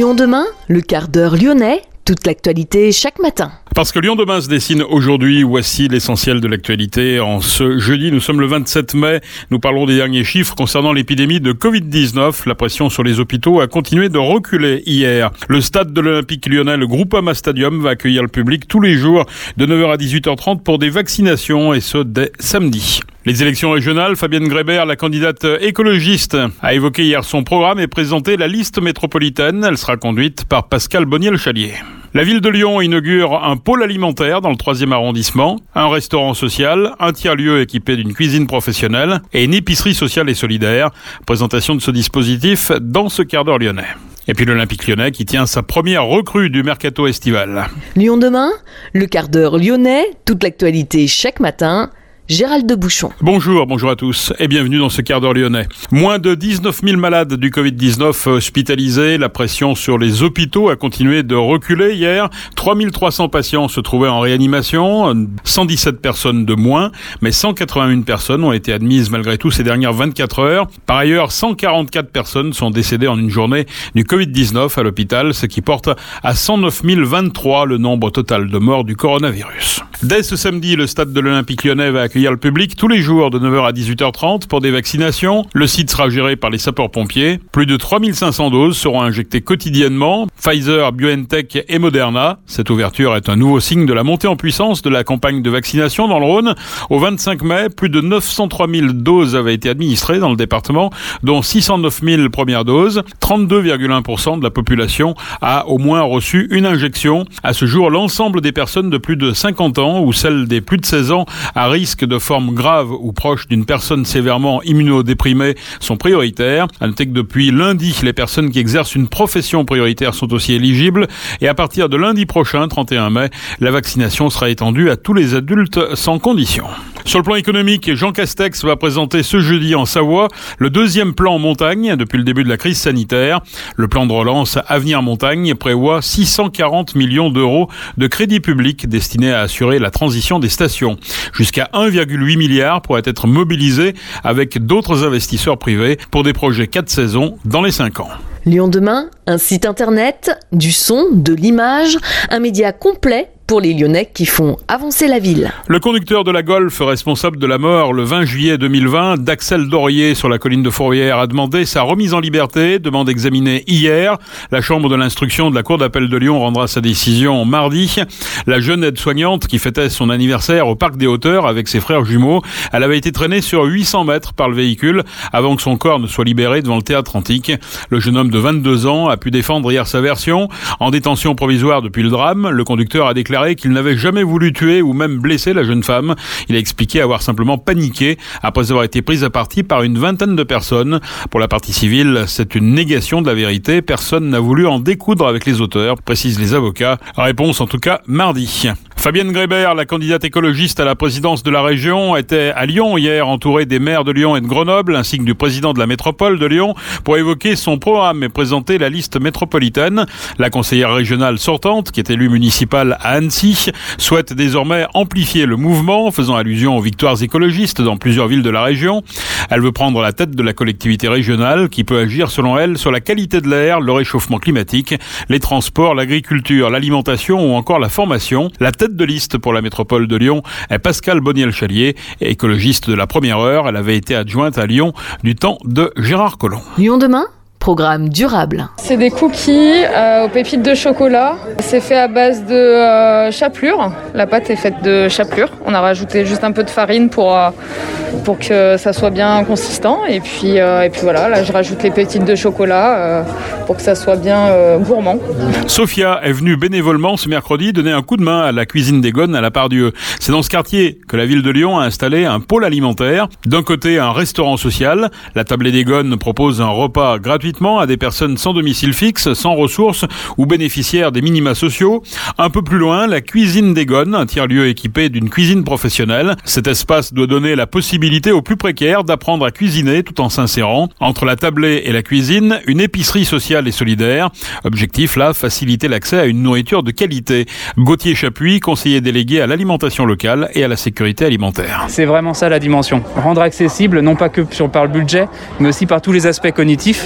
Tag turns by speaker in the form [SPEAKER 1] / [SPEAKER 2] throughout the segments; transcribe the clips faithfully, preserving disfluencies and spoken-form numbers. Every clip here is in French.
[SPEAKER 1] Lyon demain, le quart d'heure lyonnais, toute l'actualité chaque matin.
[SPEAKER 2] Parce que Lyon demain se dessine aujourd'hui, voici l'essentiel de l'actualité. En ce jeudi, nous sommes le vingt-sept mai. Nous parlons des derniers chiffres concernant l'épidémie de covid dix-neuf. La pression sur les hôpitaux a continué de reculer hier. Le stade de l'Olympique lyonnais, le Groupama Stadium, va accueillir le public tous les jours de neuf heures à dix-huit heures trente pour des vaccinations et ce dès samedi. Les élections régionales, Fabienne Grébert, la candidate écologiste, a évoqué hier son programme et présenté la liste métropolitaine. Elle sera conduite par Pascal Bonnier-le-Chalier. La ville de Lyon inaugure un pôle alimentaire dans le troisième arrondissement, un restaurant social, un tiers-lieu équipé d'une cuisine professionnelle et une épicerie sociale et solidaire. Présentation de ce dispositif dans ce quart d'heure lyonnais. Et puis l'Olympique lyonnais qui tient sa première recrue du mercato estival.
[SPEAKER 1] Lyon demain, le quart d'heure lyonnais, toute l'actualité chaque matin. Gérald de Bouchon.
[SPEAKER 2] Bonjour, bonjour à tous et bienvenue dans ce quart d'heure lyonnais. Moins de dix-neuf mille malades du covid dix-neuf hospitalisés. La pression sur les hôpitaux a continué de reculer hier. trois mille trois cents patients se trouvaient en réanimation, cent dix-sept personnes de moins, mais cent quatre-vingt-une personnes ont été admises malgré tout ces dernières vingt-quatre heures. Par ailleurs, cent quarante-quatre personnes sont décédées en une journée du covid dix-neuf à l'hôpital, ce qui porte à cent neuf mille vingt-trois le nombre total de morts du coronavirus. Dès ce samedi, le stade de l'Olympique lyonnais va accueillir le public tous les jours de neuf heures à dix-huit heures trente pour des vaccinations. Le site sera géré par les sapeurs-pompiers. Plus de trois mille cinq cents doses seront injectées quotidiennement. Pfizer, BioNTech et Moderna. Cette ouverture est un nouveau signe de la montée en puissance de la campagne de vaccination dans le Rhône. Au vingt-cinq mai, plus de neuf cent trois mille doses avaient été administrées dans le département, dont six cent neuf mille premières doses. trente-deux virgule un pour cent de la population a au moins reçu une injection. À ce jour, l'ensemble des personnes de plus de cinquante ans ou celles des plus de seize ans à risque de forme grave ou proche d'une personne sévèrement immunodéprimée sont prioritaires. À noter que depuis lundi, les personnes qui exercent une profession prioritaire sont aussi éligibles et à partir de lundi prochain, trente et un mai, la vaccination sera étendue à tous les adultes sans condition. Sur le plan économique, Jean Castex va présenter ce jeudi en Savoie le deuxième plan montagne depuis le début de la crise sanitaire. Le plan de relance Avenir Montagne prévoit six cent quarante millions d'euros de crédits publics destinés à assurer la transition des stations. Jusqu'à un virgule huit milliard pourrait être mobilisé avec d'autres investisseurs privés pour des projets quatre saisons dans les cinq ans.
[SPEAKER 1] Lyon demain, un site internet, du son, de l'image, un média complet pour les Lyonnais qui font avancer la ville.
[SPEAKER 2] Le conducteur de la Golf responsable de la mort le vingt juillet deux mille vingt d'Axel Dorier sur la colline de Fourvière a demandé sa remise en liberté, demande examinée hier. La chambre de l'instruction de la cour d'appel de Lyon rendra sa décision mardi. La jeune aide-soignante qui fêtait son anniversaire au parc des Hauteurs avec ses frères jumeaux, elle avait été traînée sur huit cents mètres par le véhicule avant que son corps ne soit libéré devant le théâtre antique. Le jeune homme de vingt-deux ans a pu défendre hier sa version. En détention provisoire depuis le drame, le conducteur a déclaré qu'il n'avait jamais voulu tuer ou même blesser la jeune femme. Il a expliqué avoir simplement paniqué après avoir été pris à partie par une vingtaine de personnes. Pour la partie civile, c'est une négation de la vérité. Personne n'a voulu en découdre avec les auteurs, précisent les avocats. Réponse en tout cas mardi. Fabienne Grébert, la candidate écologiste à la présidence de la région, était à Lyon hier, entourée des maires de Lyon et de Grenoble, ainsi que du président de la métropole de Lyon, pour évoquer son programme et présenter la liste métropolitaine. La conseillère régionale sortante, qui est élue municipale à Annecy, souhaite désormais amplifier le mouvement, faisant allusion aux victoires écologistes dans plusieurs villes de la région. Elle veut prendre la tête de la collectivité régionale, qui peut agir selon elle sur la qualité de l'air, le réchauffement climatique, les transports, l'agriculture, l'alimentation ou encore la formation. La tête de liste pour la métropole de Lyon est Pascal Bonnier-le-Chalier, écologiste de la première heure. Elle avait été adjointe à Lyon du temps de Gérard Collomb.
[SPEAKER 1] Lyon demain, programme durable.
[SPEAKER 3] C'est des cookies euh, aux pépites de chocolat. C'est fait à base de euh, chapelure. La pâte est faite de chapelure. On a rajouté juste un peu de farine pour, euh, pour que ça soit bien consistant. Et puis, euh, et puis voilà, là je rajoute les pépites de chocolat euh, pour que ça soit bien euh, gourmand.
[SPEAKER 2] Sophia est venue bénévolement ce mercredi donner un coup de main à la cuisine des Gonnes à la Part-Dieu. C'est dans ce quartier que la ville de Lyon a installé un pôle alimentaire. D'un côté, un restaurant social. La Tablée des Gonnes propose un repas gratuit à des personnes sans domicile fixe, sans ressources ou bénéficiaires des minima sociaux. Un peu plus loin, la cuisine des Gonnes, un tiers-lieu équipé d'une cuisine professionnelle. Cet espace doit donner la possibilité aux plus précaires d'apprendre à cuisiner tout en s'insérant. Entre la tablée et la cuisine, une épicerie sociale et solidaire. Objectif là, faciliter l'accès à une nourriture de qualité. Gauthier Chapuis, conseiller délégué à l'alimentation locale et à la sécurité alimentaire.
[SPEAKER 4] C'est vraiment ça la dimension. Rendre accessible, non pas que sur, par le budget, mais aussi par tous les aspects cognitifs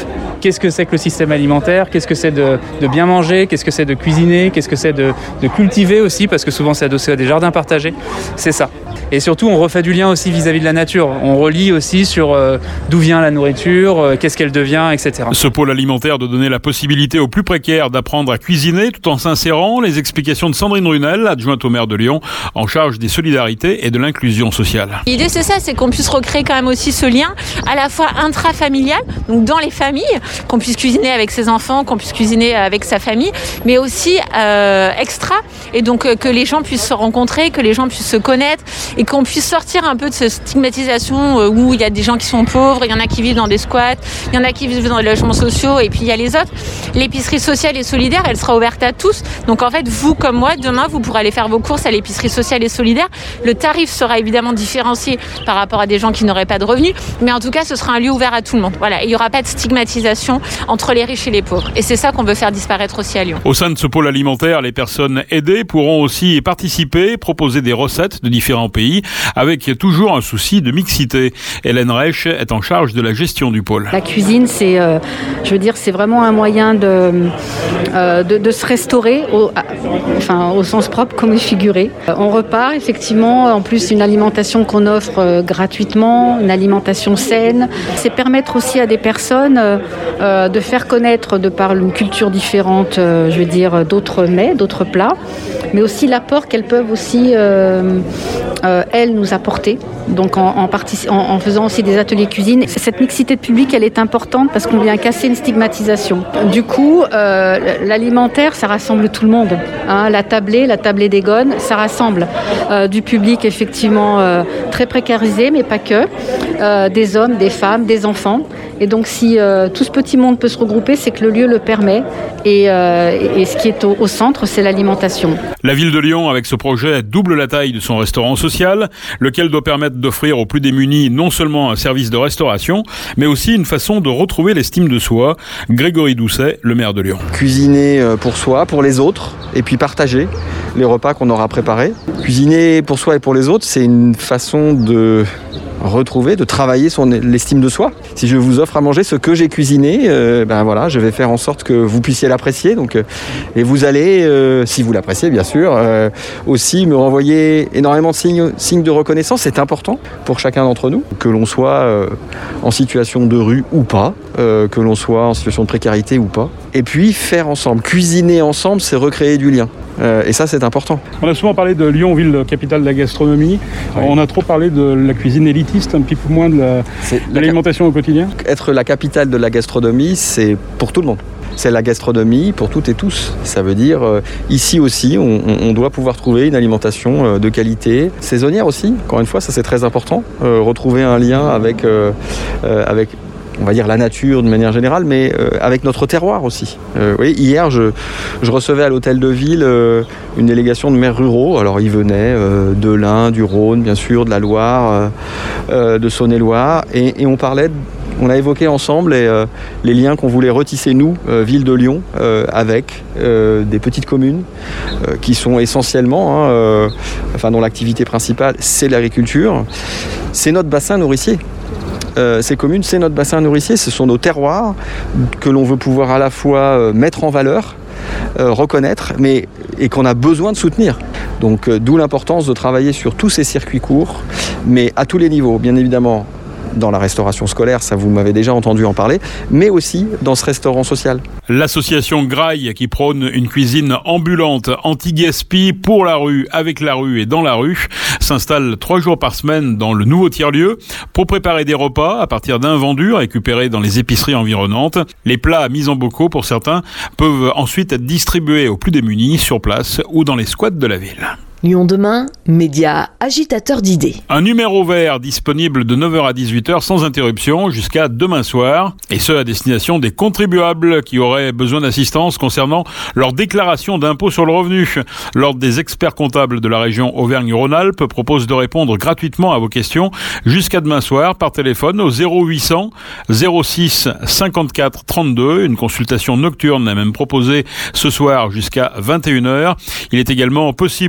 [SPEAKER 4] qu'est-ce que c'est que le système alimentaire, qu'est-ce que c'est de, de bien manger, qu'est-ce que c'est de cuisiner, qu'est-ce que c'est de, de cultiver aussi, parce que souvent c'est adossé à des jardins partagés, c'est ça. Et surtout, on refait du lien aussi vis-à-vis de la nature. On relie aussi sur euh, d'où vient la nourriture, euh, qu'est-ce qu'elle devient, et cetera.
[SPEAKER 2] Ce pôle alimentaire de donner la possibilité aux plus précaires d'apprendre à cuisiner tout en s'insérant. Les explications de Sandrine Runel, adjointe au maire de Lyon, en charge des solidarités et de l'inclusion sociale.
[SPEAKER 5] L'idée, c'est ça, c'est qu'on puisse recréer quand même aussi ce lien à la fois intrafamilial, donc dans les familles, qu'on puisse cuisiner avec ses enfants, qu'on puisse cuisiner avec sa famille, mais aussi euh, extra, et donc euh, que les gens puissent se rencontrer, que les gens puissent se connaître, et qu'on puisse sortir un peu de cette stigmatisation euh, où il y a des gens qui sont pauvres, il y en a qui vivent dans des squats, il y en a qui vivent dans les logements sociaux, et puis il y a les autres. L'épicerie sociale et solidaire, elle sera ouverte à tous. Donc en fait, vous comme moi, demain, vous pourrez aller faire vos courses à l'épicerie sociale et solidaire. Le tarif sera évidemment différencié par rapport à des gens qui n'auraient pas de revenus, mais en tout cas, ce sera un lieu ouvert à tout le monde. Voilà, il n'y aura pas de stigmatisation entre les riches et les pauvres. Et c'est ça qu'on veut faire disparaître aussi à Lyon.
[SPEAKER 2] Au sein de ce pôle alimentaire, les personnes aidées pourront aussi participer, proposer des recettes de différents pays, avec toujours un souci de mixité. Hélène Reich est en charge de la gestion du pôle.
[SPEAKER 6] La cuisine, c'est, euh, je veux dire, c'est vraiment un moyen de, euh, de, de se restaurer, au, enfin, au sens propre comme figuré. On repart effectivement, en plus une alimentation qu'on offre euh, gratuitement, une alimentation saine. C'est permettre aussi à des personnes euh, de faire connaître, de par une culture différente, euh, je veux dire, d'autres mets, d'autres plats, mais aussi l'apport qu'elles peuvent aussi, euh, euh, elles, nous apporter. Donc en, en, partic- en, en faisant aussi des ateliers cuisine. Cette mixité de public, elle est importante parce qu'on vient casser une stigmatisation. Du coup, euh, l'alimentaire, ça rassemble tout le monde. Hein, la tablée, la tablée des gones, ça rassemble euh, du public effectivement euh, très précarisé, mais pas que. Euh, des hommes, des femmes, des enfants. Et donc si euh, tout ce petit monde peut se regrouper, c'est que le lieu le permet. Et, euh, et ce qui est au, au centre, c'est l'alimentation.
[SPEAKER 2] La ville de Lyon, avec ce projet, double la taille de son restaurant social, lequel doit permettre d'offrir aux plus démunis non seulement un service de restauration, mais aussi une façon de retrouver l'estime de soi. Grégory Doucet, le maire de Lyon.
[SPEAKER 7] Cuisiner pour soi, pour les autres, et puis partager les repas qu'on aura préparés. Cuisiner pour soi et pour les autres, c'est une façon de retrouver, de travailler sur l'estime de soi. Si je vous offre à manger ce que j'ai cuisiné, euh, ben voilà, je vais faire en sorte que vous puissiez l'apprécier. Donc, euh, et vous allez, euh, si vous l'appréciez bien sûr, euh, aussi me renvoyer énormément de signes, signes de reconnaissance. C'est important pour chacun d'entre nous, que l'on soit euh, en situation de rue ou pas, euh, que l'on soit en situation de précarité ou pas. Et puis faire ensemble, cuisiner ensemble, c'est recréer du lien. Euh, et ça, c'est important.
[SPEAKER 2] On a souvent parlé de Lyon, ville capitale de la gastronomie. Oui. On a trop parlé de la cuisine élitiste, un petit peu moins de, la, de l'alimentation cap- au quotidien.
[SPEAKER 7] Être la capitale de la gastronomie, c'est pour tout le monde. C'est la gastronomie pour toutes et tous. Ça veut dire, euh, ici aussi, on, on doit pouvoir trouver une alimentation euh, de qualité, saisonnière aussi. Encore une fois, ça c'est très important. Euh, retrouver un lien avec, euh, euh, avec on va dire la nature de manière générale, mais euh, avec notre terroir aussi. Euh, vous voyez, hier, je, je recevais à l'hôtel de ville euh, une délégation de maires ruraux. Alors, ils venaient euh, de l'Ain, du Rhône, bien sûr, de la Loire, euh, euh, de Saône-et-Loire, et, et on parlait, de, on a évoqué ensemble les, euh, les liens qu'on voulait retisser, nous, euh, ville de Lyon, euh, avec euh, des petites communes euh, qui sont essentiellement, hein, euh, enfin, dont l'activité principale, c'est l'agriculture. C'est notre bassin nourricier. Euh, ces communes, c'est notre bassin nourricier, ce sont nos terroirs que l'on veut pouvoir à la fois euh, mettre en valeur, euh, reconnaître, mais, et qu'on a besoin de soutenir. Donc euh, d'où l'importance de travailler sur tous ces circuits courts, mais à tous les niveaux, bien évidemment. Dans la restauration scolaire, ça vous m'avez déjà entendu en parler, mais aussi dans ce restaurant social.
[SPEAKER 2] L'association Graille, qui prône une cuisine ambulante, anti-gaspi, pour la rue, avec la rue et dans la rue, s'installe trois jours par semaine dans le nouveau tiers-lieu pour préparer des repas à partir d'invendus récupérés dans les épiceries environnantes. Les plats mis en bocaux, pour certains, peuvent ensuite être distribués aux plus démunis sur place ou dans les squats de la ville.
[SPEAKER 1] Lyon demain, média agitateur d'idées.
[SPEAKER 2] Un numéro vert disponible de neuf heures à dix-huit heures sans interruption jusqu'à demain soir. Et ce, à destination des contribuables qui auraient besoin d'assistance concernant leur déclaration d'impôt sur le revenu. L'Ordre des experts comptables de la région Auvergne-Rhône-Alpes propose de répondre gratuitement à vos questions jusqu'à demain soir par téléphone au zéro huit cents zéro six cinquante-quatre trente-deux. Une consultation nocturne est même proposée ce soir jusqu'à vingt et une heures. Il est également possible de s'informer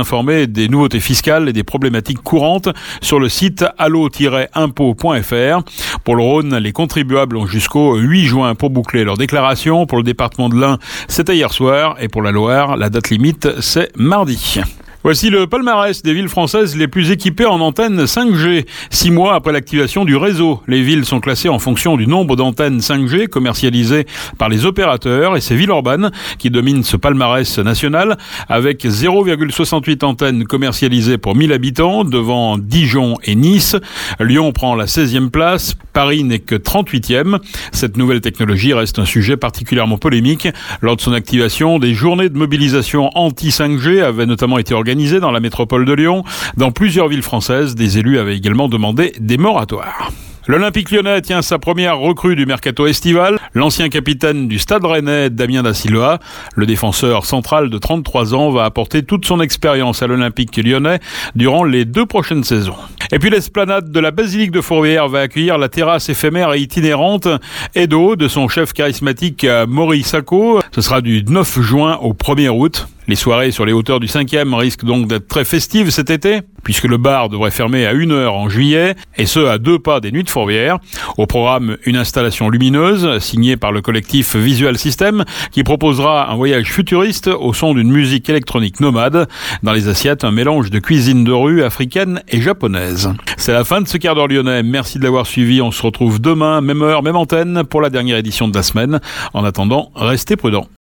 [SPEAKER 2] informer des nouveautés fiscales et des problématiques courantes sur le site allo tiret impôt point f r. Pour le Rhône, les contribuables ont jusqu'au huit juin pour boucler leur déclaration. Pour le département de l'Ain, c'était hier soir. Et pour la Loire, la date limite, c'est mardi. Voici le palmarès des villes françaises les plus équipées en antennes cinq G. Six mois après l'activation du réseau, les villes sont classées en fonction du nombre d'antennes cinq G commercialisées par les opérateurs et c'est Villeurbanne qui domine ce palmarès national avec zéro virgule soixante-huit antennes commercialisées pour mille habitants devant Dijon et Nice. Lyon prend la seizième place, Paris n'est que trente-huitième. Cette nouvelle technologie reste un sujet particulièrement polémique. Lors de son activation, des journées de mobilisation anti cinq G avaient notamment été organisées organisé dans la métropole de Lyon. Dans plusieurs villes françaises, des élus avaient également demandé des moratoires. L'Olympique lyonnais tient sa première recrue du mercato estival. L'ancien capitaine du Stade rennais, Damien da Silva, le défenseur central de trente-trois ans, va apporter toute son expérience à l'Olympique lyonnais durant les deux prochaines saisons. Et puis l'esplanade de la basilique de Fourvière va accueillir la terrasse éphémère et itinérante Edo de son chef charismatique Maury Sacco. Ce sera du neuf juin au premier août. Les soirées sur les hauteurs du cinquième risquent donc d'être très festives cet été, puisque le bar devrait fermer à une heure en juillet, et ce à deux pas des Nuits de Fourvière. Au programme, une installation lumineuse, signée par le collectif Visual System, qui proposera un voyage futuriste au son d'une musique électronique nomade. Dans les assiettes, un mélange de cuisine de rue africaine et japonaise. C'est la fin de ce quart d'heure lyonnais. Merci de l'avoir suivi. On se retrouve demain, même heure, même antenne, pour la dernière édition de la semaine. En attendant, restez prudents.